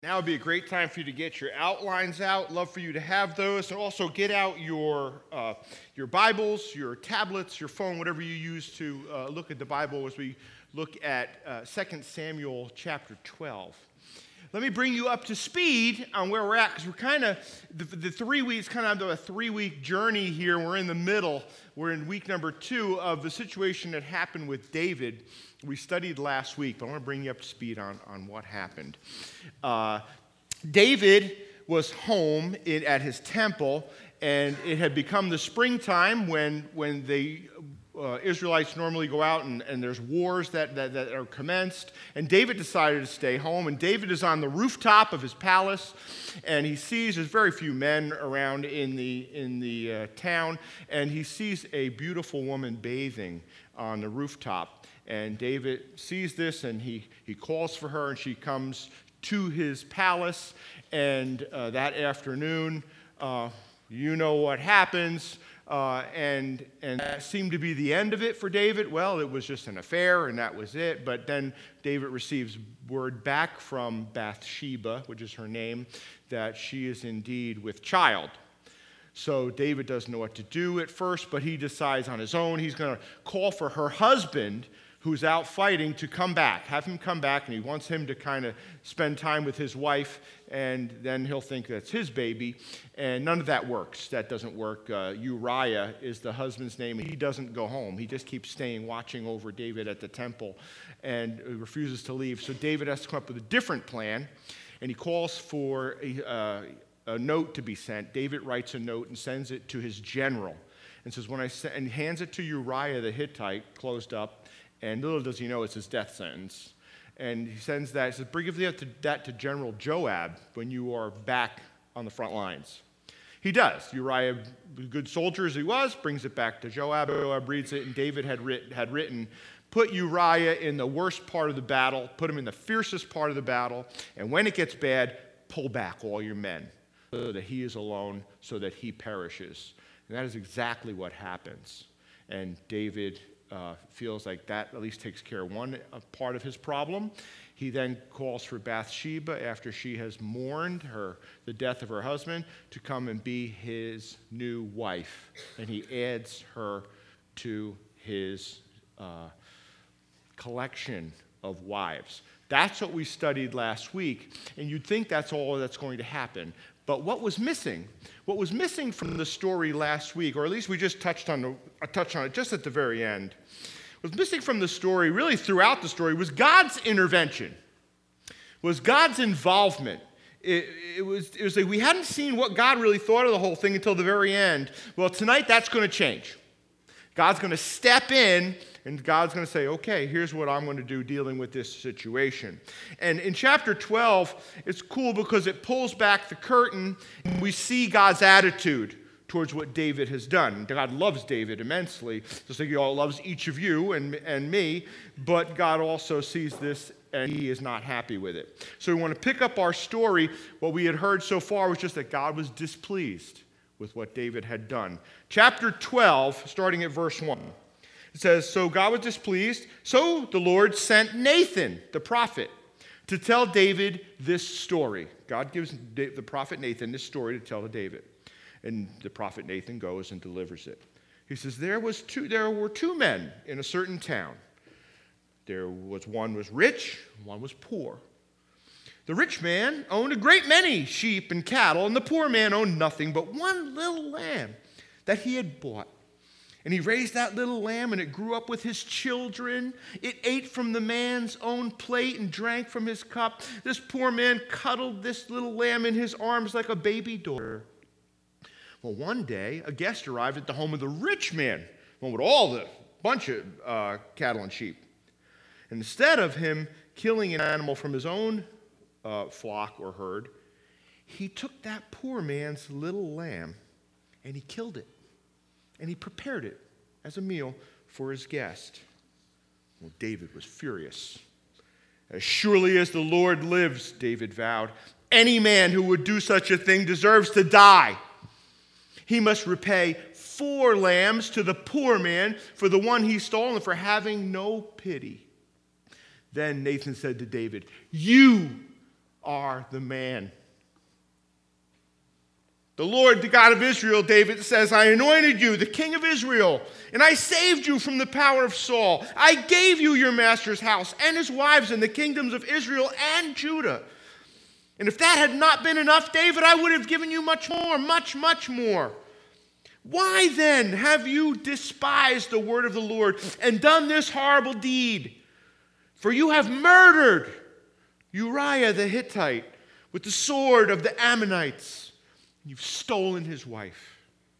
Now would be a great time for you to get your outlines out. Love for you to have those. And also get out your Bibles, your tablets, your phone, whatever you use to look at the Bible as we look at 2 Samuel chapter 12. Let me bring you up to speed on where we're at, because we're kind of, the 3 weeks, kind of a 3-week journey here. We're in the middle. We're in week number 2 of the situation that happened with David. We studied last week, but I want to bring you up to speed on what happened. David was home at his temple, and it had become the springtime when the Israelites normally go out and there's wars that are commenced. And David decided to stay home. And David is on the rooftop of his palace, and he sees there's very few men around in the town, and he sees a beautiful woman bathing on the rooftop. And David sees this, and he calls for her, and she comes to his palace. And that afternoon, you know what happens. And that seemed to be the end of it for David. Well, it was just an affair, and that was it. But then David receives word back from Bathsheba, which is her name, that she is indeed with child. So David doesn't know what to do at first, but he decides on his own he's going to call for her husband, who's out fighting, to come back, have him come back, and he wants him to kind of spend time with his wife, and then he'll think that's his baby, and none of that works. That doesn't work. Uriah is the husband's name. He doesn't go home. He just keeps staying, watching over David at the temple, and refuses to leave. So David has to come up with a different plan, and he calls for a note to be sent. David writes a note and sends it to his general, and says, and hands it to Uriah the Hittite, closed up. And little does he know it's his death sentence. And he sends that. He says, bring that to General Joab when you are back on the front lines. He does. Uriah, good soldier as he was, brings it back to Joab. Joab reads it, and David had written, put Uriah in the worst part of the battle, put him in the fiercest part of the battle, and when it gets bad, pull back all your men, so that he is alone, so that he perishes. And that is exactly what happens. And David feels like that at least takes care of one part of his problem. He then calls for Bathsheba, after she has mourned the death of her husband, to come and be his new wife. And he adds her to his collection of wives. That's what we studied last week, and you'd think that's all that's going to happen. But what was missing? What was missing from the story last week, or at least we just touched on it just at the very end, was missing from the story, really throughout the story, was God's intervention, was God's involvement. It was like we hadn't seen what God really thought of the whole thing until the very end. Well, tonight that's going to change. God's going to step in, and God's going to say, okay, here's what I'm going to do dealing with this situation. And in chapter 12, it's cool because it pulls back the curtain, and we see God's attitude towards what David has done. God loves David immensely, just like he loves each of you and me, but God also sees this, and he is not happy with it. So we want to pick up our story. What we had heard so far was just that God was displeased with what David had done. Chapter 12, starting at verse 1. It says, so God was displeased, so the Lord sent Nathan, the prophet, to tell David this story. God gives the prophet Nathan this story to tell to David. And the prophet Nathan goes and delivers it. He says, there were two men in a certain town. One was rich, one was poor. The rich man owned a great many sheep and cattle, and the poor man owned nothing but one little lamb that he had bought. And he raised that little lamb, and it grew up with his children. It ate from the man's own plate and drank from his cup. This poor man cuddled this little lamb in his arms like a baby daughter. Well, one day, a guest arrived at the home of the rich man, one with all the bunch of cattle and sheep. And instead of him killing an animal from his own flock or herd, he took that poor man's little lamb, and he killed it. And he prepared it as a meal for his guest. Well, David was furious. As surely as the Lord lives, David vowed, any man who would do such a thing deserves to die. He must repay 4 lambs to the poor man for the one he stole and for having no pity. Then Nathan said to David, you are the man. The Lord, the God of Israel, David says, I anointed you, the king of Israel, and I saved you from the power of Saul. I gave you your master's house and his wives and the kingdoms of Israel and Judah. And if that had not been enough, David, I would have given you much more, much, much more. Why then have you despised the word of the Lord and done this horrible deed? For you have murdered Uriah the Hittite with the sword of the Ammonites. You've stolen his wife.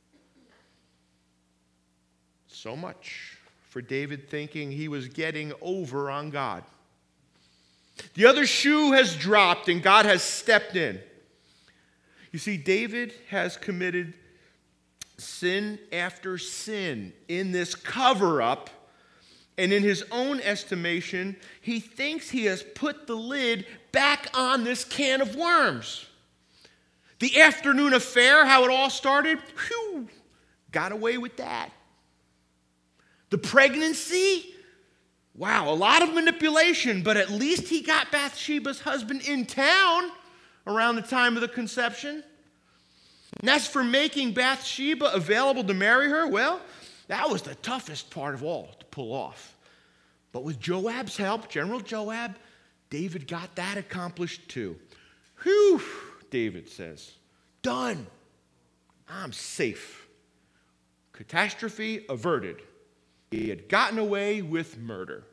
So much for David thinking he was getting over on God. The other shoe has dropped and God has stepped in. You see, David has committed sin after sin in this cover-up, and in his own estimation, he thinks he has put the lid back on this can of worms. The afternoon affair, how it all started, whew, got away with that. The pregnancy, wow, a lot of manipulation, but at least he got Bathsheba's husband in town around the time of the conception. And as for making Bathsheba available to marry her, well, that was the toughest part of all to pull off. But with Joab's help, General Joab, David got that accomplished too. Whew, David says, done. I'm safe. Catastrophe averted. He had gotten away with murder.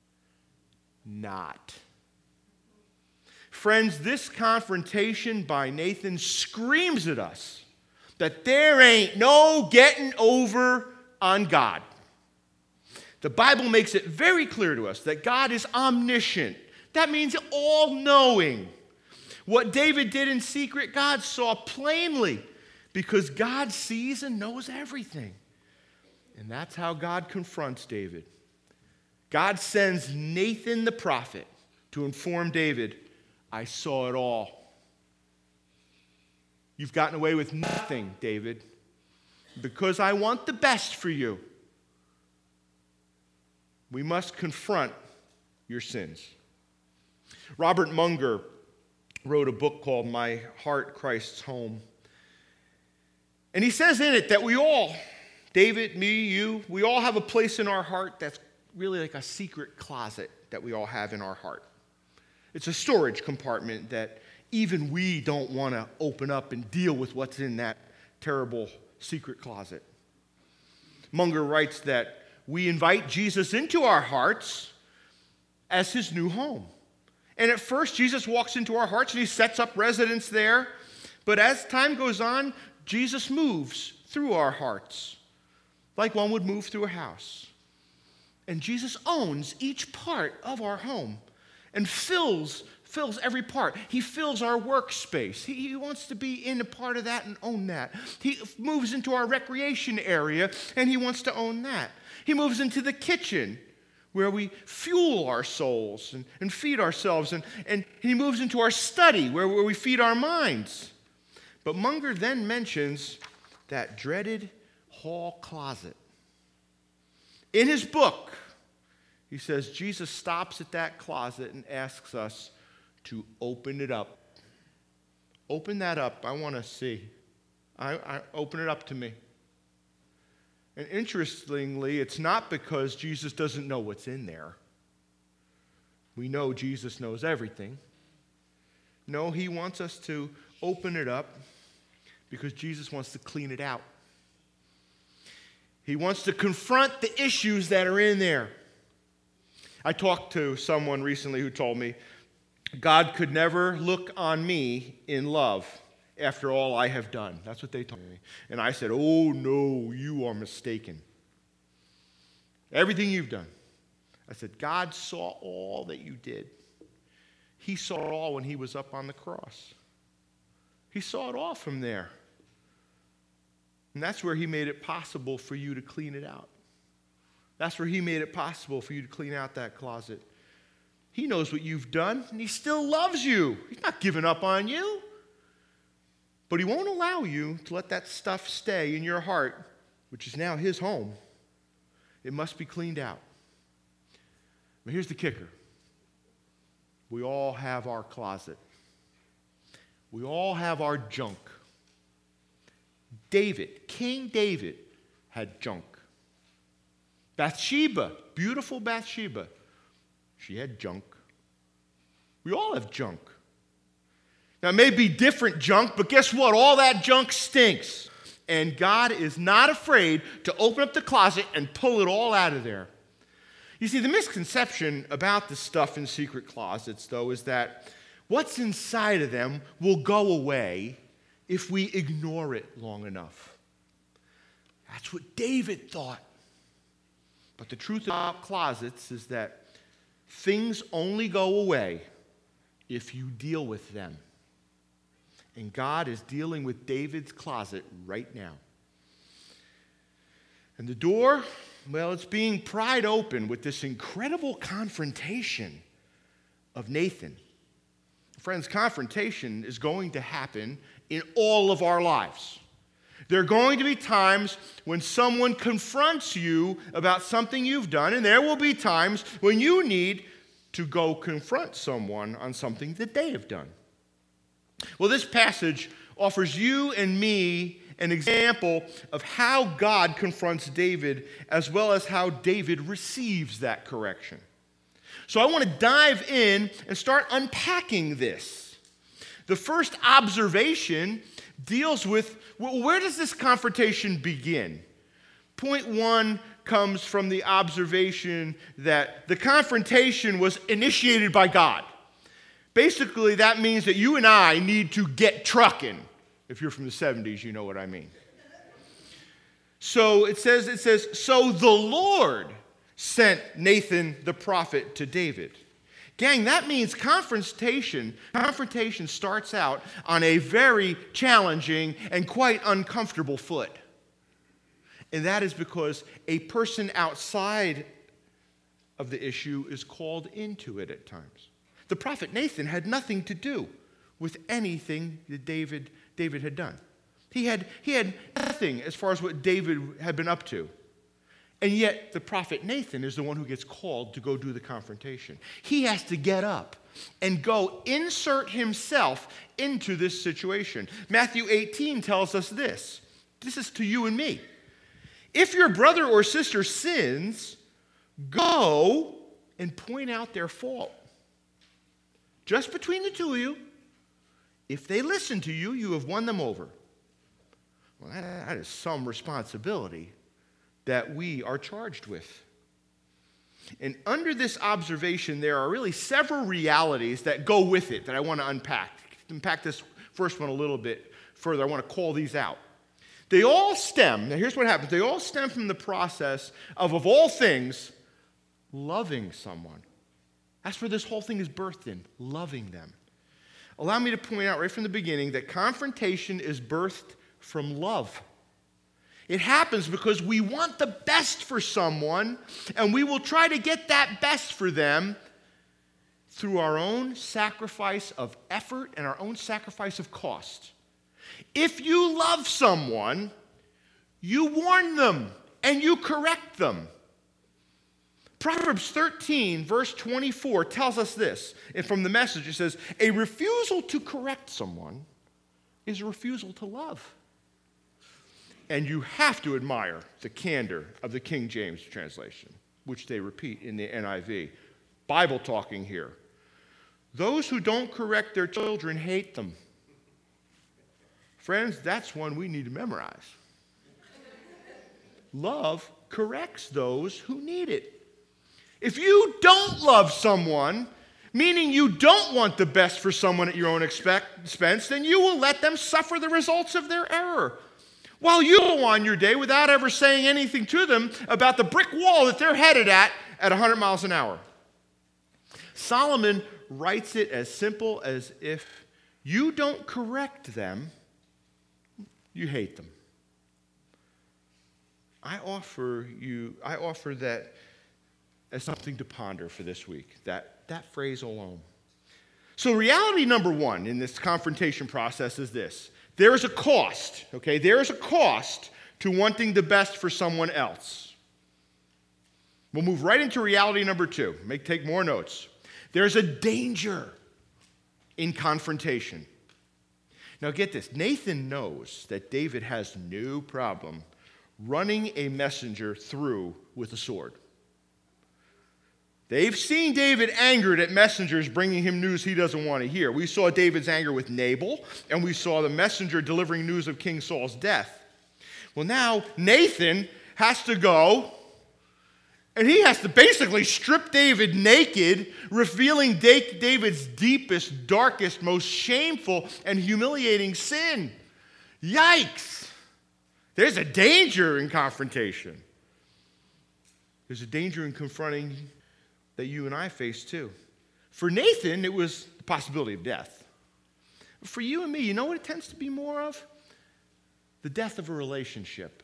Not. Friends, this confrontation by Nathan screams at us that there ain't no getting over on God. The Bible makes it very clear to us that God is omniscient. That means all-knowing. What David did in secret, God saw plainly because God sees and knows everything. And that's how God confronts David. God sends Nathan the prophet to inform David, I saw it all. You've gotten away with nothing, David, because I want the best for you. We must confront your sins. Robert Munger wrote a book called My Heart, Christ's Home. And he says in it that we all, David, me, you, we all have a place in our heart that's really like a secret closet that we all have in our heart. It's a storage compartment that even we don't want to open up and deal with what's in that terrible secret closet. Munger writes that we invite Jesus into our hearts as his new home. And at first, Jesus walks into our hearts and he sets up residence there. But as time goes on, Jesus moves through our hearts like one would move through a house. And Jesus owns each part of our home and fills every part. He fills our workspace. He wants to be in a part of that and own that. He moves into our recreation area and he wants to own that. He moves into the kitchen where we fuel our souls and feed ourselves. And he moves into our study where we feed our minds. But Munger then mentions that dreaded hall closet. In his book, he says Jesus stops at that closet and asks us to open it up. Open that up. I want to see. I open it up to me. And interestingly, it's not because Jesus doesn't know what's in there. We know Jesus knows everything. No, he wants us to open it up because Jesus wants to clean it out. He wants to confront the issues that are in there. I talked to someone recently who told me, God could never look on me in love after all I have done. That's what they told me. And I said, oh no, you are mistaken. Everything you've done. I said, God saw all that you did. He saw it all when he was up on the cross. He saw it all from there. And that's where he made it possible for you to clean it out. That's where he made it possible for you to clean out that closet. He knows what you've done, and he still loves you. He's not giving up on you. But he won't allow you to let that stuff stay in your heart, which is now his home. It must be cleaned out. But here's the kicker. We all have our closet. We all have our junk. David, King David, had junk. Bathsheba, beautiful Bathsheba, she had junk. We all have junk. Now, it may be different junk, but guess what? All that junk stinks. And God is not afraid to open up the closet and pull it all out of there. You see, the misconception about the stuff in secret closets, though, is that what's inside of them will go away if we ignore it long enough. That's what David thought. But the truth about closets is that things only go away if you deal with them. And God is dealing with David's closet right now. And the door, well, it's being pried open with this incredible confrontation of Nathan. Friends, confrontation is going to happen in all of our lives. There are going to be times when someone confronts you about something you've done, and there will be times when you need to go confront someone on something that they have done. Well, this passage offers you and me an example of how God confronts David, as well as how David receives that correction. So I want to dive in and start unpacking this. The first observation deals with, well, where does this confrontation begin? Point one comes from the observation that the confrontation was initiated by God. Basically, that means that you and I need to get trucking. If you're from the 70s, you know what I mean. So it says, so the Lord sent Nathan the prophet to David. Gang, that means confrontation starts out on a very challenging and quite uncomfortable foot. And that is because a person outside of the issue is called into it at times. The prophet Nathan had nothing to do with anything that David had done. He had nothing as far as what David had been up to. And yet the prophet Nathan is the one who gets called to go do the confrontation. He has to get up and go insert himself into this situation. Matthew 18 tells us this. This is to you and me. If your brother or sister sins, go and point out their fault. Just between the two of you. If they listen to you, you have won them over. Well, that is some responsibility that we are charged with. And under this observation, there are really several realities that go with it that I want to unpack. Unpack this first one a little bit further. I want to call these out. They all stem, now here's what happens. They all stem from the process of all things, loving someone. That's where this whole thing is birthed in, loving them. Allow me to point out right from the beginning that confrontation is birthed from love. It happens because we want the best for someone, and we will try to get that best for them through our own sacrifice of effort and our own sacrifice of cost. If you love someone, you warn them and you correct them. Proverbs 13, verse 24 tells us this. And from the Message, it says, a refusal to correct someone is a refusal to love. And you have to admire the candor of the King James translation, which they repeat in the NIV. Bible talking here. Those who don't correct their children hate them. Friends, that's one we need to memorize. Love corrects those who need it. If you don't love someone, meaning you don't want the best for someone at your own expense, then you will let them suffer the results of their error. While you go on your day without ever saying anything to them about the brick wall that they're headed at 100 miles an hour. Solomon writes it as simple as if you don't correct them, you hate them. I offer that as something to ponder for this week, that phrase alone. So reality number one in this confrontation process is this. There is a cost, okay? There is a cost to wanting the best for someone else. We'll move right into reality number two. Take more notes. There's a danger in confrontation. Now get this, Nathan knows that David has no problem running a messenger through with a sword. They've seen David angered at messengers bringing him news he doesn't want to hear. We saw David's anger with Nabal, and we saw the messenger delivering news of King Saul's death. Well, now Nathan has to go, and he has to basically strip David naked, revealing David's deepest, darkest, most shameful, and humiliating sin. Yikes! There's a danger in confrontation. There's a danger in confronting that you and I face too. For Nathan, it was the possibility of death. For you and me, you know what it tends to be more of? The death of a relationship.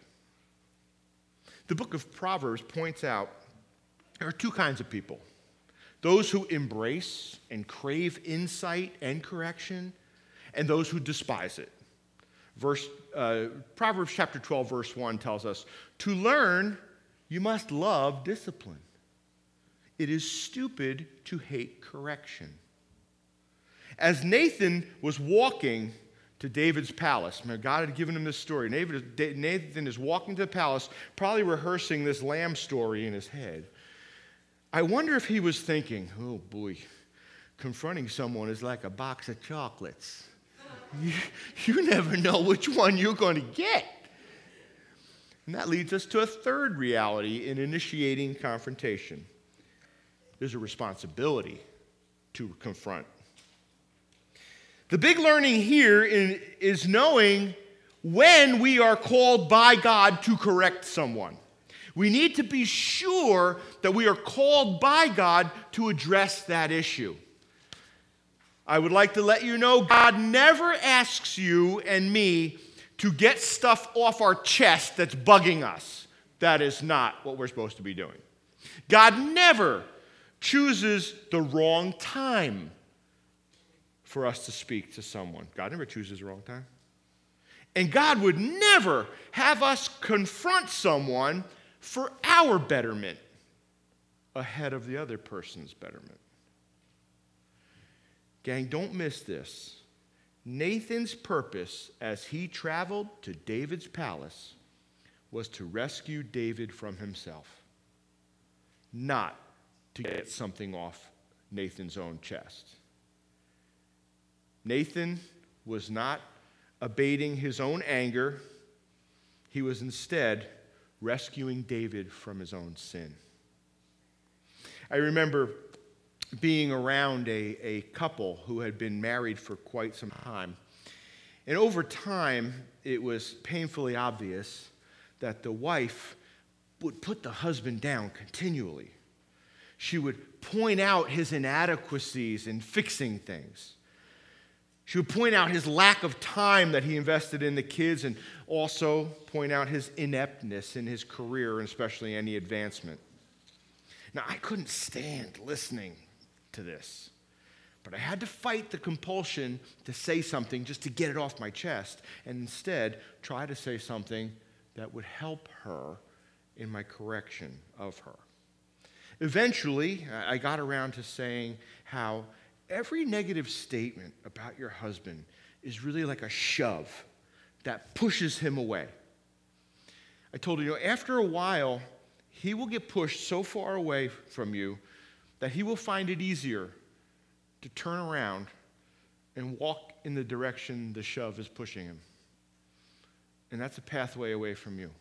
The book of Proverbs points out there are two kinds of people. Those who embrace and crave insight and correction, and those who despise it. Proverbs chapter 12, verse 1 tells us, to learn, you must love discipline. It is stupid to hate correction. As Nathan was walking to David's palace, God had given him this story. Nathan is walking to the palace, probably rehearsing this lamb story in his head. I wonder if he was thinking, oh boy, confronting someone is like a box of chocolates. You never know which one you're going to get. And that leads us to a third reality in initiating confrontation. There's a responsibility to confront. The big learning here is knowing when we are called by God to correct someone. We need to be sure that we are called by God to address that issue. I would like to let you know God never asks you and me to get stuff off our chest that's bugging us. That is not what we're supposed to be doing. God never chooses the wrong time for us to speak to someone. God never chooses the wrong time. And God would never have us confront someone for our betterment ahead of the other person's betterment. Gang, don't miss this. Nathan's purpose as he traveled to David's palace was to rescue David from himself, not to get something off Nathan's own chest. Nathan was not abating his own anger. He was instead rescuing David from his own sin. I remember being around a couple who had been married for quite some time. And over time, it was painfully obvious that the wife would put the husband down continually. She would point out his inadequacies in fixing things. She would point out his lack of time that he invested in the kids and also point out his ineptness in his career and especially any advancement. Now, I couldn't stand listening to this, but I had to fight the compulsion to say something just to get it off my chest and instead try to say something that would help her in my correction of her. Eventually, I got around to saying how every negative statement about your husband is really like a shove that pushes him away. I told her, after a while, he will get pushed so far away from you that he will find it easier to turn around and walk in the direction the shove is pushing him. And that's a pathway away from you.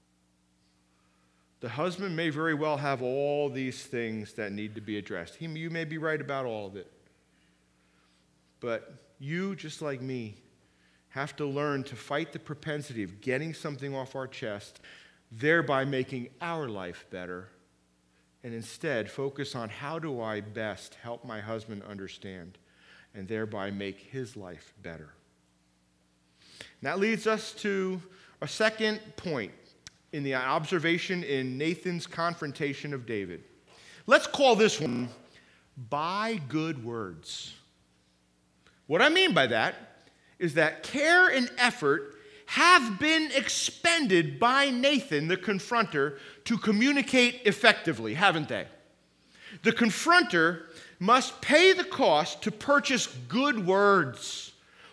The husband may very well have all these things that need to be addressed. You may be right about all of it. But you, just like me, have to learn to fight the propensity of getting something off our chest, thereby making our life better, and instead focus on how do I best help my husband understand and thereby make his life better. And that leads us to a second point in the observation in Nathan's confrontation of David. Let's call this one, by good words. What I mean by that is that care and effort have been expended by Nathan, the confronter, to communicate effectively, haven't they? The confronter must pay the cost to purchase good words,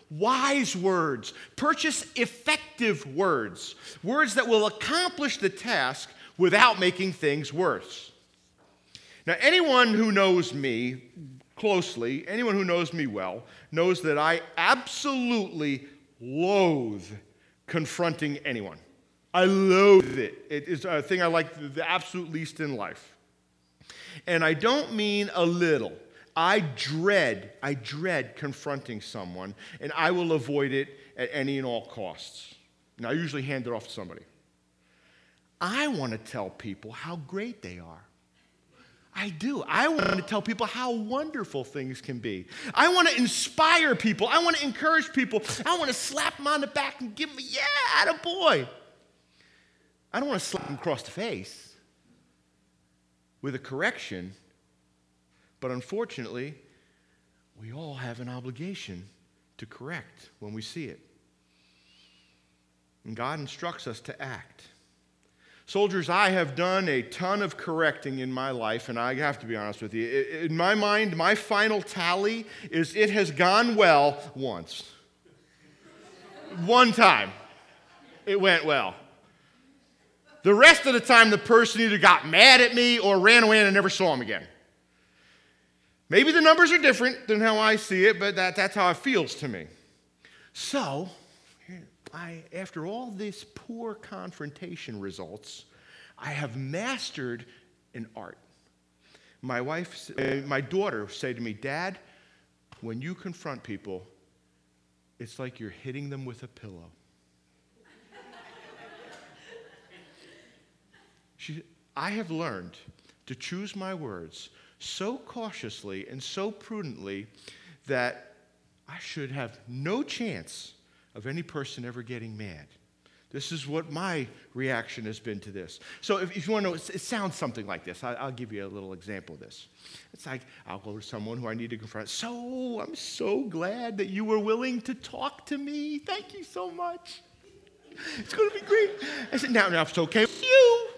wise words. Purchase effective words. Words that will accomplish the task without making things worse. Now, anyone who knows me closely, anyone who knows me well, knows that I absolutely loathe confronting anyone. I loathe it. It is a thing I like the absolute least in life. And I don't mean a little. I dread confronting someone, and I will avoid it at any and all costs. And I usually hand it off to somebody. I want to tell people how great they are. I do. I want to tell people how wonderful things can be. I want to inspire people. I want to encourage people. I want to slap them on the back and give them, yeah, attaboy. I don't want to slap them across the face with a correction, but unfortunately, we all have an obligation to correct when we see it. And God instructs us to act. Soldiers, I have done a ton of correcting in my life, and I have to be honest with you. In my mind, my final tally is it has gone well once. One time, it went well. The rest of the time, the person either got mad at me or ran away and I never saw him again. Maybe the numbers are different than how I see it, but that's how it feels to me. So, after all this poor confrontation results, I have mastered an art. My daughter said to me, Dad, when you confront people, it's like you're hitting them with a pillow. I have learned to choose my words so cautiously and so prudently that I should have no chance of any person ever getting mad. This is what my reaction has been to this. So if you want to know, it sounds something like this. I'll give you a little example of this. It's like, I'll go to someone who I need to confront. So, I'm so glad that you were willing to talk to me. Thank you so much. It's going to be great. I said, now if it's okay with you,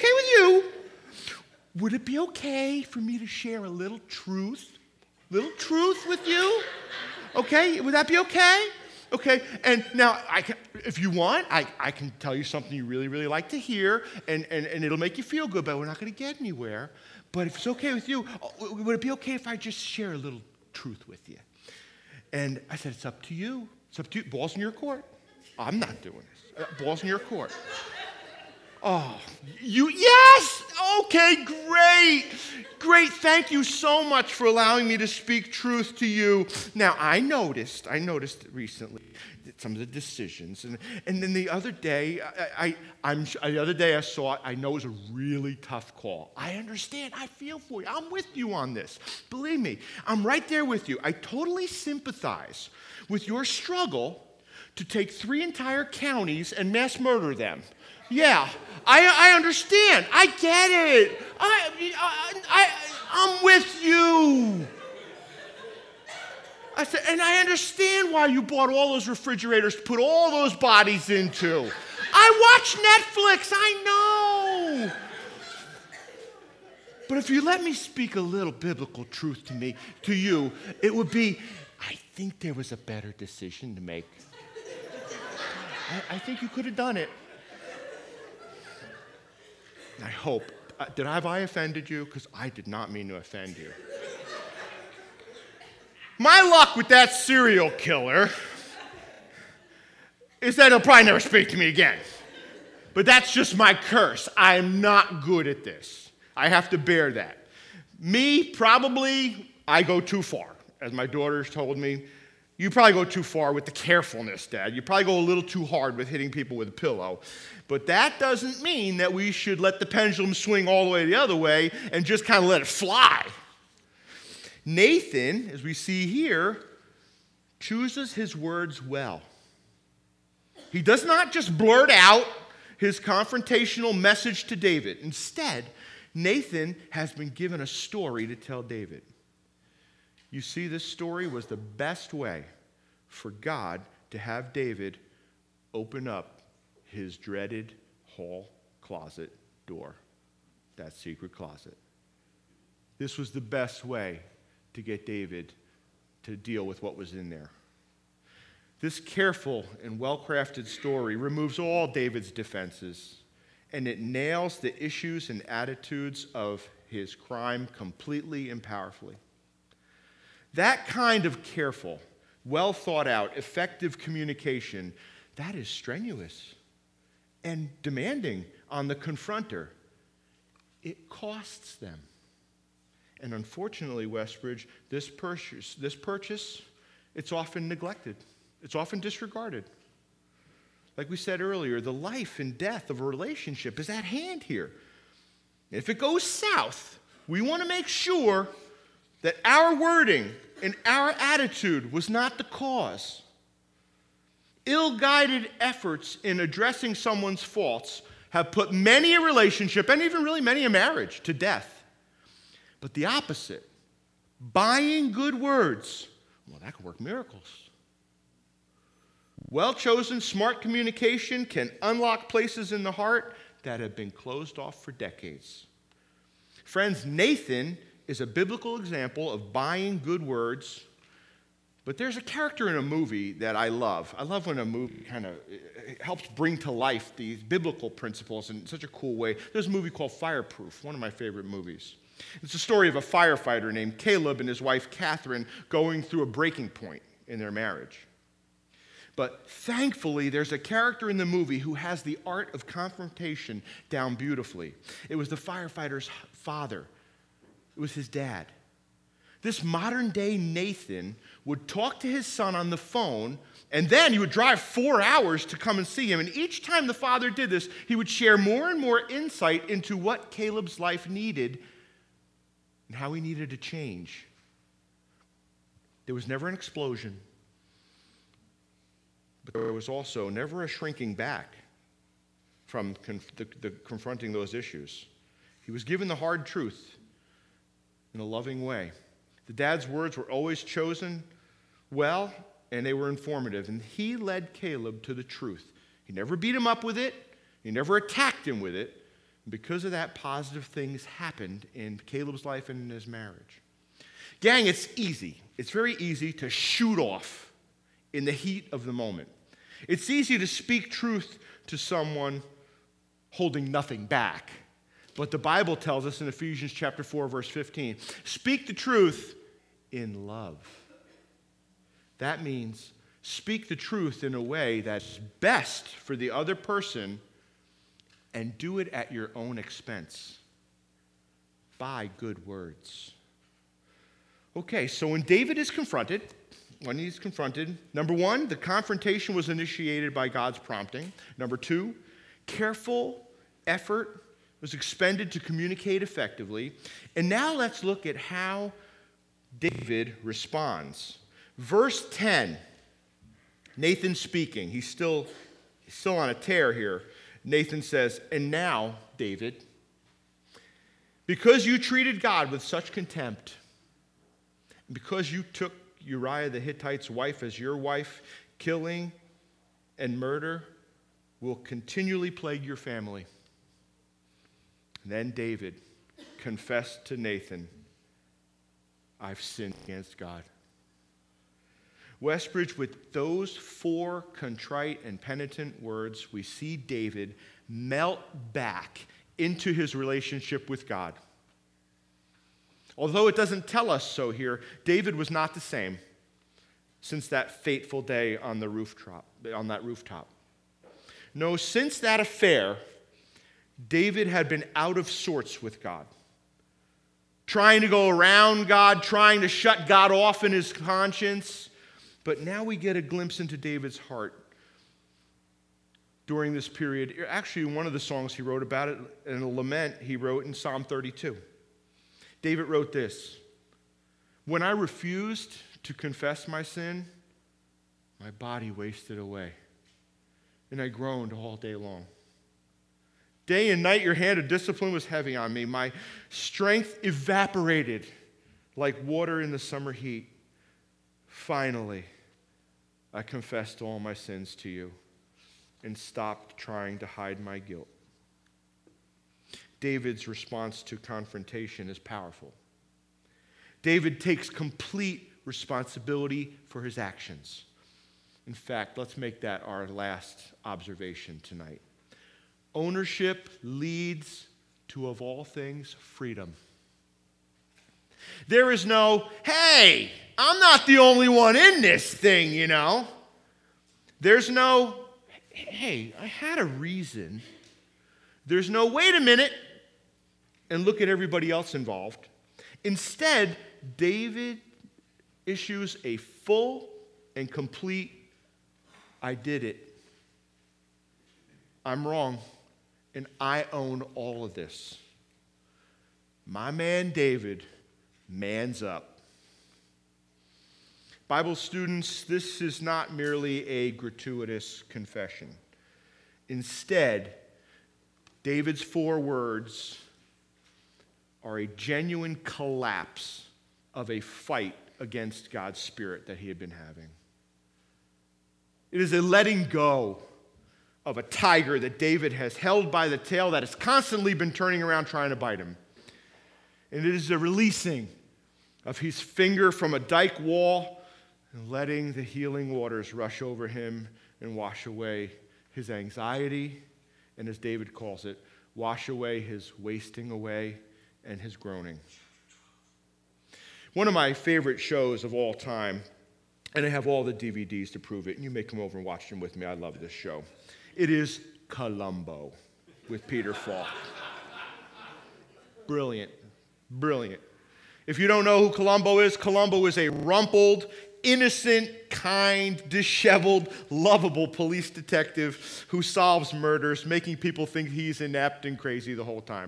would it be okay for me to share a little truth with you? Okay, would that be okay? Okay, and now, if you want, I can tell you something you really, really like to hear, and it'll make you feel good, but we're not going to get anywhere. But if it's okay with you, would it be okay if I just share a little truth with you? And I said, it's up to you. It's up to you. Ball's in your court. I'm not doing this. Ball's in your court. Oh, yes! Okay, great. Thank you so much for allowing me to speak truth to you. Now, I noticed recently some of the decisions, and then the other day, I saw it. I know it was a really tough call. I understand. I feel for you. I'm with you on this. Believe me, I'm right there with you. I totally sympathize with your struggle to take 3 entire counties and mass murder them. Yeah, I understand. I get it. I'm with you. I said, and I understand why you bought all those refrigerators to put all those bodies into. I watch Netflix, I know. But if you let me speak a little biblical truth to you, it would be, I think there was a better decision to make. I think you could have done it. I hope. Have I offended you? Because I did not mean to offend you. My luck with that serial killer is that he'll probably never speak to me again. But that's just my curse. I am not good at this. I have to bear that. Me, probably, I go too far. As my daughters told me, you probably go too far with the carefulness, Dad. You probably go a little too hard with hitting people with a pillow. But that doesn't mean that we should let the pendulum swing all the way the other way and just kind of let it fly. Nathan, as we see here, chooses his words well. He does not just blurt out his confrontational message to David. Instead, Nathan has been given a story to tell David. You see, this story was the best way for God to have David open up his dreaded hall closet door, that secret closet. This was the best way to get David to deal with what was in there. This careful and well-crafted story removes all David's defenses, and it nails the issues and attitudes of his crime completely and powerfully. That kind of careful, well thought out, effective communication, that is strenuous and demanding on the confronter. It costs them. And unfortunately, Westbridge, this purchase, it's often neglected. It's often disregarded. Like we said earlier, the life and death of a relationship is at hand here. If it goes south, we want to make sure that our wording and our attitude was not the cause. Ill-guided efforts in addressing someone's faults have put many a relationship, and even really many a marriage, to death. But the opposite, buying good words, well, that can work miracles. Well-chosen, smart communication can unlock places in the heart that have been closed off for decades. Friends, Nathan is a biblical example of buying good words, but there's a character in a movie that I love. I love when a movie kind of helps bring to life these biblical principles in such a cool way. There's a movie called Fireproof, one of my favorite movies. It's a story of a firefighter named Caleb and his wife Catherine going through a breaking point in their marriage. But thankfully, there's a character in the movie who has the art of confrontation down beautifully. It was the firefighter's father. It was his dad. This modern-day Nathan would talk to his son on the phone, and then he would drive 4 hours to come and see him. And each time the father did this, he would share more and more insight into what Caleb's life needed and how he needed to change. There was never an explosion. But there was also never a shrinking back from confronting those issues. He was given the hard truth in a loving way. The dad's words were always chosen well, and they were informative. And he led Caleb to the truth. He never beat him up with it. He never attacked him with it. And because of that, positive things happened in Caleb's life and in his marriage. Gang, it's easy. It's very easy to shoot off in the heat of the moment. It's easy to speak truth to someone holding nothing back. But the Bible tells us in Ephesians chapter 4, verse 15, speak the truth in love. That means speak the truth in a way that's best for the other person and do it at your own expense. Buy good words. Okay, so when David is confronted, number one, the confrontation was initiated by God's prompting. Number two, careful effort was expended to communicate effectively. And now let's look at how David responds. Verse 10, Nathan speaking. He's still on a tear here. Nathan says, "And now, David, because you treated God with such contempt, and because you took Uriah the Hittite's wife as your wife, killing and murder will continually plague your family." And then David confessed to Nathan, "I've sinned against God." Westbridge, with those 4 contrite and penitent words, we see David melt back into his relationship with God. Although it doesn't tell us so here, David was not the same since that fateful day on that rooftop. No, since that affair, David had been out of sorts with God, trying to go around God, trying to shut God off in his conscience. But now we get a glimpse into David's heart during this period. Actually, one of the songs he wrote about it, in a lament he wrote in Psalm 32. David wrote this: "When I refused to confess my sin, my body wasted away, and I groaned all day long. Day and night your hand of discipline was heavy on me. My strength evaporated like water in the summer heat. Finally, I confessed all my sins to you and stopped trying to hide my guilt." David's response to confrontation is powerful. David takes complete responsibility for his actions. In fact, let's make that our last observation tonight. Ownership leads to, of all things, freedom. There is no, hey, I'm not the only one in this thing, you know. There's no, hey, I had a reason. There's no, wait a minute, and look at everybody else involved. Instead, David issues a full and complete, I did it. I'm wrong, and I own all of this. My man David mans up. Bible students, this is not merely a gratuitous confession. Instead, David's 4 words are a genuine collapse of a fight against God's Spirit that he had been having. It is a letting go of a tiger that David has held by the tail that has constantly been turning around trying to bite him. And it is a releasing of his finger from a dike wall and letting the healing waters rush over him and wash away his anxiety, and as David calls it, wash away his wasting away and his groaning. One of my favorite shows of all time, and I have all the DVDs to prove it, and you may come over and watch them with me. I love this show. It is Columbo with Peter Falk. Brilliant. Brilliant. If you don't know who Columbo is a rumpled, innocent, kind, disheveled, lovable police detective who solves murders, making people think he's inept and crazy the whole time.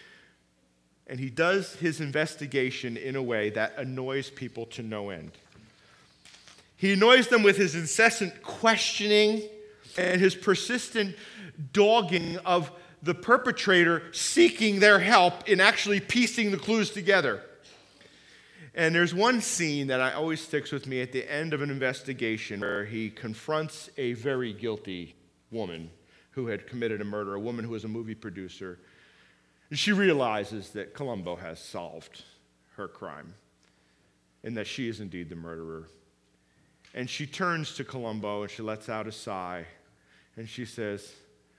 And he does his investigation in a way that annoys people to no end. He annoys them with his incessant questioning and his persistent dogging of the perpetrator seeking their help in actually piecing the clues together. And there's one scene that always sticks with me at the end of an investigation where he confronts a very guilty woman who had committed a murder, a woman who was a movie producer. And she realizes that Columbo has solved her crime and that she is indeed the murderer. And she turns to Columbo and she lets out a sigh and she says,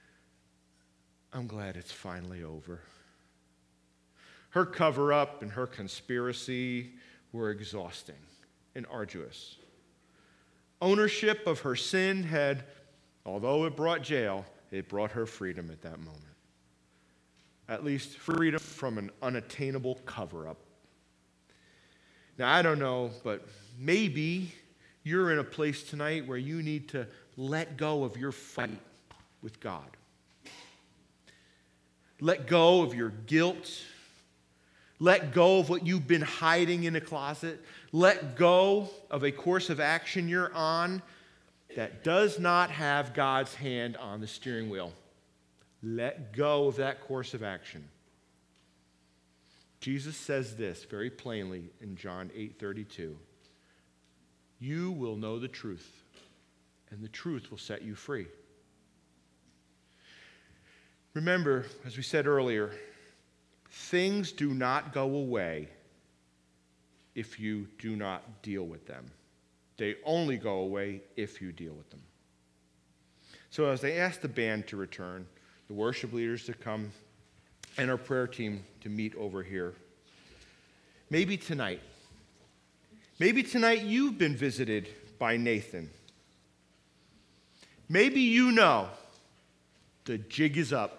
I'm glad it's finally over. Her cover-up and her conspiracy were exhausting and arduous. Ownership of her sin had, although it brought jail, it brought her freedom at that moment. At least freedom from an unattainable cover-up. Now, I don't know, but maybe you're in a place tonight where you need to let go of your fight with God. Let go of your guilt. Let go of what you've been hiding in a closet. Let go of a course of action you're on that does not have God's hand on the steering wheel. Let go of that course of action. Jesus says this very plainly in John 8:32. You will know the truth, and the truth will set you free. Remember, as we said earlier, things do not go away if you do not deal with them. They only go away if you deal with them. So as they ask the band to return, the worship leaders to come, and our prayer team to meet over here, maybe tonight you've been visited by Nathan. Maybe you know the jig is up.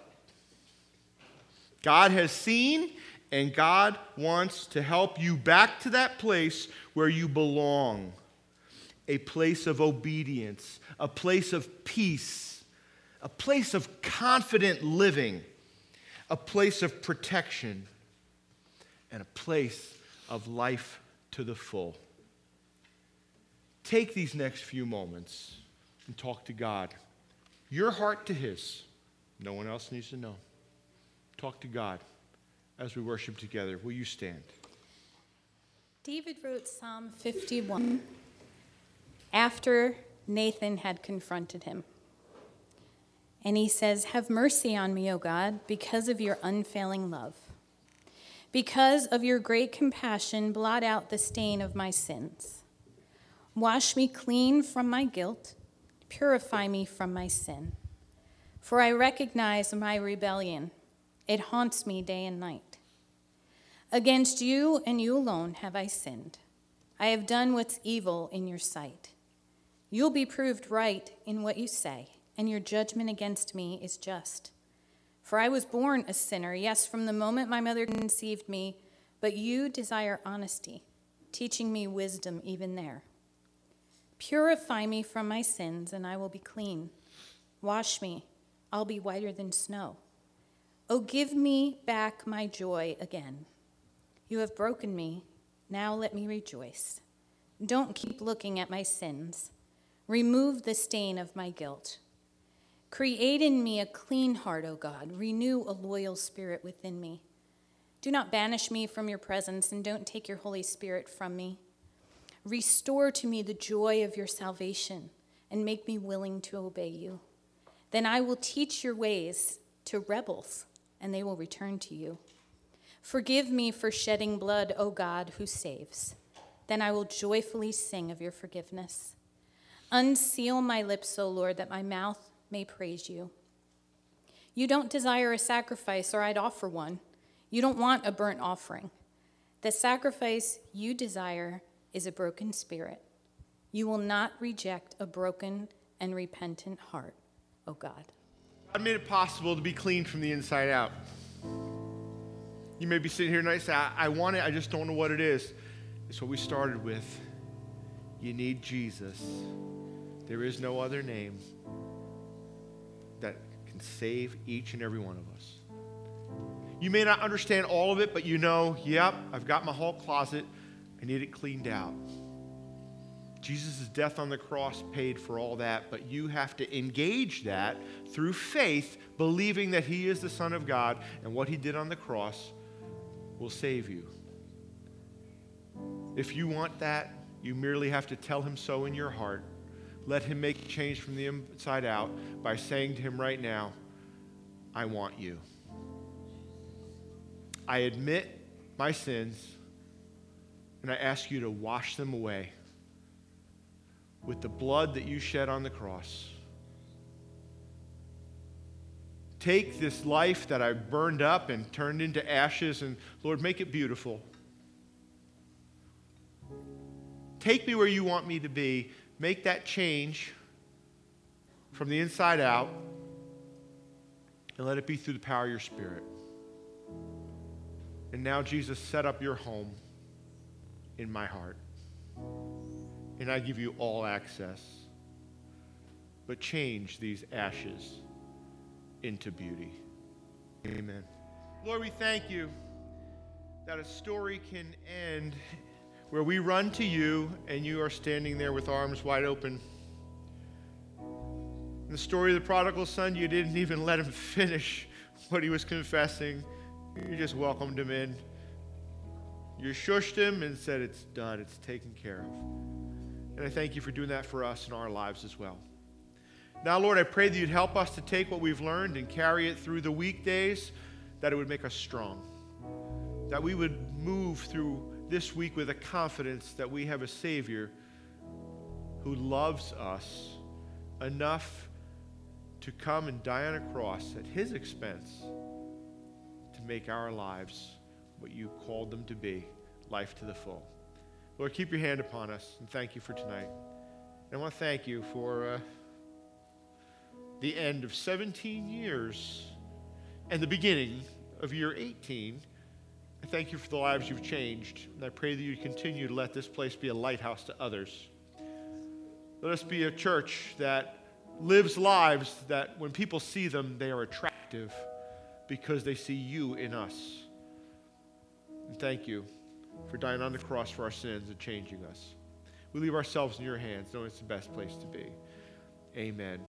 God has seen, and God wants to help you back to that place where you belong. A place of obedience, a place of peace, a place of confident living, a place of protection, and a place of life to the full. Take these next few moments and talk to God. Your heart to His. No one else needs to know. Talk to God as we worship together. Will you stand? David wrote Psalm 51 after Nathan had confronted him. And he says, have mercy on me, O God, because of your unfailing love. Because of your great compassion, blot out the stain of my sins. Wash me clean from my guilt Purify me from my sin. For I recognize my rebellion. It haunts me day and night. Against you and you alone have I sinned. I have done what's evil in your sight. You'll be proved right in what you say, and your judgment against me is just. For I was born a sinner, yes, from the moment my mother conceived me, but you desire honesty, teaching me wisdom even there. Purify me from my sins, and I will be clean. Wash me, I'll be whiter than snow. Oh, give me back my joy again. You have broken me, now let me rejoice. Don't keep looking at my sins. Remove the stain of my guilt. Create in me a clean heart, O God. Renew a loyal spirit within me. Do not banish me from your presence, and don't take your Holy Spirit from me. Restore to me the joy of your salvation, and make me willing to obey you. Then I will teach your ways to rebels, and they will return to you. Forgive me for shedding blood, O God, who saves. Then I will joyfully sing of your forgiveness. Unseal my lips, O Lord, that my mouth may praise you. You don't desire a sacrifice, or I'd offer one. You don't want a burnt offering. The sacrifice you desire is a broken spirit. You will not reject a broken and repentant heart, O God. God made it possible to be clean from the inside out. You may be sitting here tonight and say, I want it, I just don't know what it is. It's what we started with. You need Jesus. There is no other name that can save each and every one of us. You may not understand all of it, but you know, yep, I've got my whole closet. I need it cleaned out. Jesus' death on the cross paid for all that, but you have to engage that through faith, believing that he is the Son of God, and what he did on the cross will save you. If you want that, you merely have to tell him so in your heart. Let him make a change from the inside out by saying to him right now, I want you. I admit my sins, and I ask you to wash them away with the blood that you shed on the cross. Take this life that I've burned up and turned into ashes, and Lord, make it beautiful. Take me where you want me to be. Make that change from the inside out, and let it be through the power of your Spirit. And now, Jesus, set up your home in my heart. And I give you all access. But change these ashes into beauty. Amen. Lord, we thank you that a story can end where we run to you and you are standing there with arms wide open. In the story of the prodigal son, you didn't even let him finish what he was confessing. You just welcomed him in. You shushed him and said, it's done, it's taken care of. And I thank you for doing that for us in our lives as well. Now, Lord, I pray that you'd help us to take what we've learned and carry it through the weekdays, that it would make us strong. That we would move through this week with a confidence that we have a Savior who loves us enough to come and die on a cross at his expense to make our lives what you called them to be, life to the full. Lord, keep your hand upon us, and thank you for tonight. And I want to thank you for the end of 17 years and the beginning of year 18. I thank you for the lives you've changed, and I pray that you continue to let this place be a lighthouse to others. Let us be a church that lives lives that when people see them, they are attractive because they see you in us. And thank you for dying on the cross for our sins and changing us. We leave ourselves in your hands, knowing it's the best place to be. Amen.